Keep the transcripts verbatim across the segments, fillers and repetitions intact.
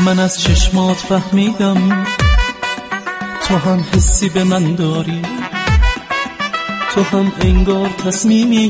من از چشمات فهمیدم تو هم حسی به من داری، تو هم انگار تصمیمی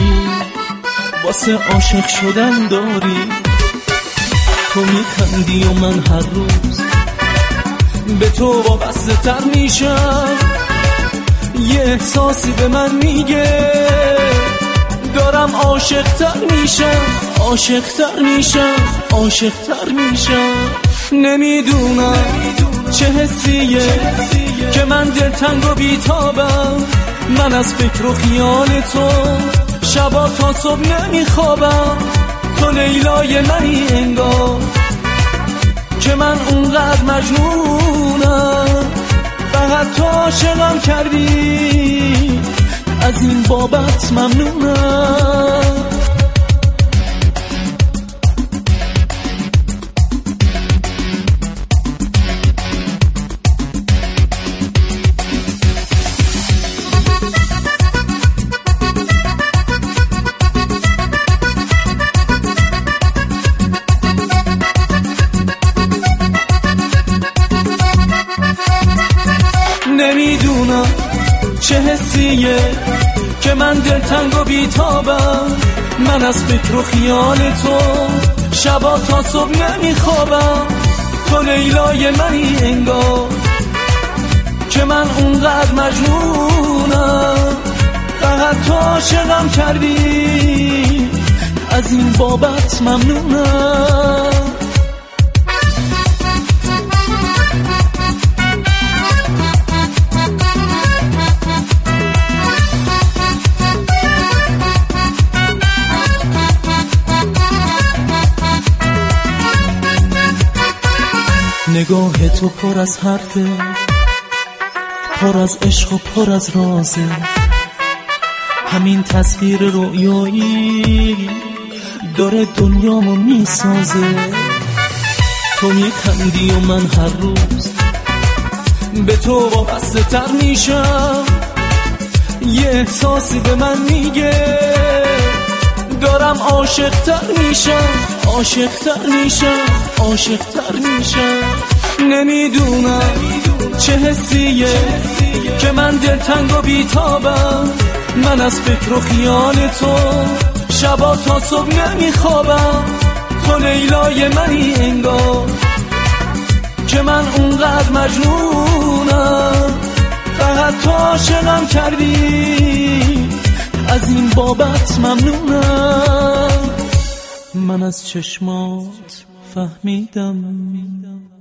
واسه عاشق شدن داری. تو میخندی و من هر روز به تو وابسته تر میشم، یه احساسی به من میگه دارم عاشق تر میشم، عاشق تر میشم، عاشق تر میشم. نمیدونم چه حسیه که من دلتنگ و بیتابم، من از فکر و خیال تو شبا تا صبح نمیخوابم. تو لیلای منی انگار که من اونقدر مجنونم، فقط تو عاشقم کردی، از این بابت ممنونم. نمیدونم چه حسیه که من دلتنگ و بیتابم، من از فکر و خیال تو شبا تا صبح نمیخوابم. تو لیلای منی انگار که من اونقدر مجنونم، فقط تو عاشقم کردی، از این بابت ممنونم. نگاه تو پر از حرفه، پر از عشق و پر از رازه، همین تصویر رویایی داره دنیامو میسازه. تو میخندی و من هر روز به تو وابسته تر میشم، یه احساسی به من میگه دارم عاشق تر میشم، عاشق تر میشم، عاشق تر میشم. نمیدونم چه حسیه که من دلتنگ و بیتابم، من از فکر و خیال تو شبا تا صبح نمیخوابم. تو لیلای منی انگار که من اونقدر مجنونم، فقط تو عاشقم کردی، از این بابت ممنونم. من از چشمات فهمیدم